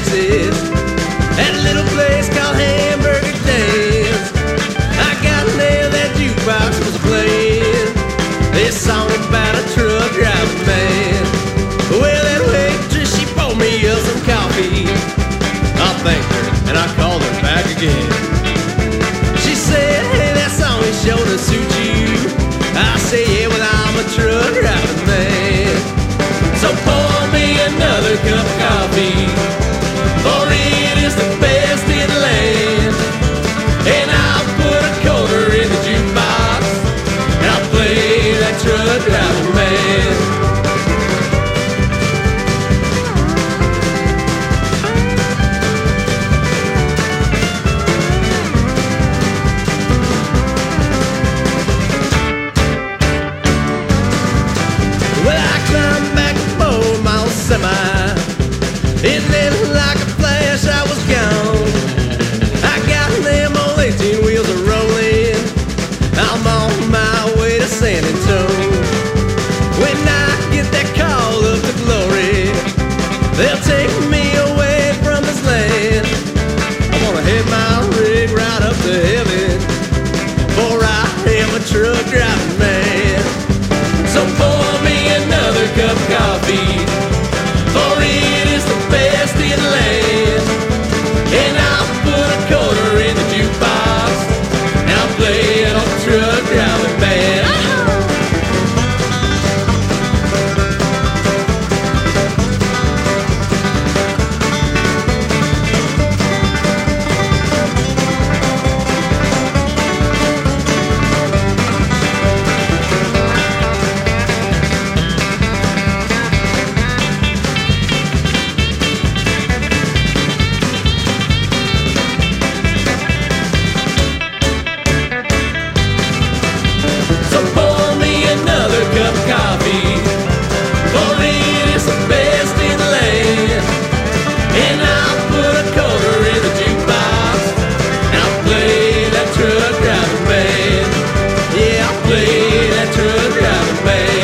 Texas, at a little place called Hamburger Dan's. I got nailed, that jukebox was playing this song about a truck driving man. Well, that waitress, she poured me up some coffee. I thanked her and I called her back again. She said, hey, that song is sure to suit you. I said, yeah, well, I'm a truck driving man. So pour me another cup of coffee, for it is the best in the land. And I'll put a quarter in the jukebox, and I'll play that truck driving man. It lit like a flash, I was gone. I got them old 18 wheels a rolling. I'm on my way to San Antonio. When I get that call up to glory, they'll take me away from this land. I wanna head my rig right up to heaven, for I am a truck driving man. So pour me another cup of coffee, for it is the best in the land. And I'll put a quarter in the jukebox, and I'll play it on the truck driving band. Play that truck driving band.